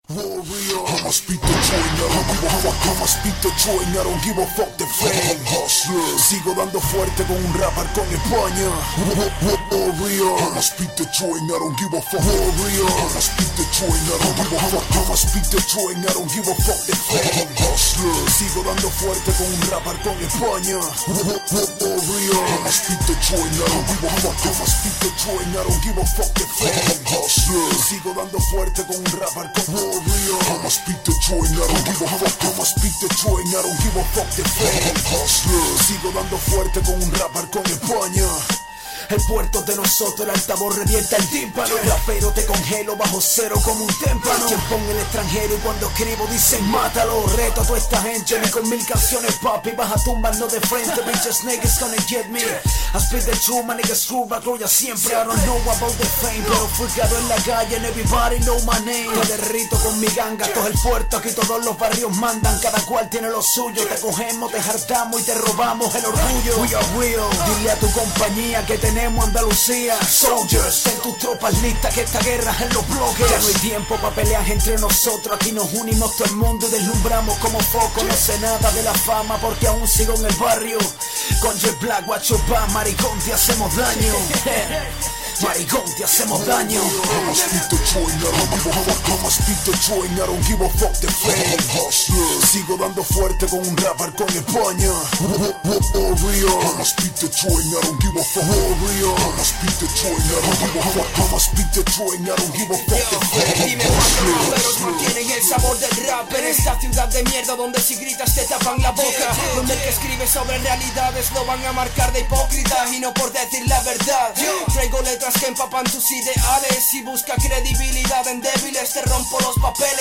Warrior, I'ma speak Detroit, I don't give a fuck. I'ma speak Detroit, I don't give a fuck the fame. Hustler, sigo dando fuerte con un rapper con España. Warrior, I'ma speak Detroit, I don't give a fuck. Warrior, I'ma speak Detroit, I don't give a fuck. I'ma speak Detroit, I don't give a fuck the fame. Hustler, sigo dando fuerte con un rapper con España. Warrior, I'ma speak Detroit, I don't give a fuck. I'ma speak Detroit, I don't give a fuck the fame. Hustler, sigo dando fuerte con un rapper con Warrior. I'ma speak Detroit, I don't give a fuck. I'ma speak Detroit, I don't give a fuck the fame. Hustler, sigo dando fuerte con un rapper con España. El puerto de nosotros, el altavoz revienta el tímpano. Rapero te congelo bajo cero como un témpano. Tiempo en el extranjero y cuando escribo dicen mátalo. Reto a toda esta gente, ni con 1000 canciones papi vas a tumbarnos de frente. Bitches niggas gonna get me. I spit the truth, my niggas true, gloria siempre. I don't know about the fame, pero fui criado en la calle and everybody know my name. Te derrito con mi ganga, todo el puerto, aquí todos los barrios mandan. Cada cual tiene lo suyo, te cogemos, te hartamos y te robamos el orgullo. We are real, dile a tu compañía que tenemos Andalucía. Soldiers, ten tus tropas listas que esta guerra es en los bloques. Ya no hay tiempo para pelear entre nosotros. Aquí nos unimos todo el mundo y deslumbramos como foco. No sé nada de la fama porque aún sigo en el barrio. Con Jet Black, Guacho Pan, maricón te hacemos daño. Maricón, te hacemos daño. I'ma speak Detroit, I don't give a fuck. I'ma speak Detroit, I don't give a fuck the fame. Hustler, sigo dando fuerte con un rapper con España. Warrior, I'ma speak Detroit, I don't give a fuck. Warrior, I'ma speak Detroit, I don't give a fuck. I'ma speak Detroit, I don't give a fuck the fame. Dime cuántos raperos mantienen el sabor del rap en esta ciudad de mierda donde si gritas te tapan la boca, donde el que escribe sobre realidades lo van a marcar de hipócrita y no por decir la verdad. Traigo letras que empapan tus ideales y busca credibilidad en débiles, te rompo los papeles.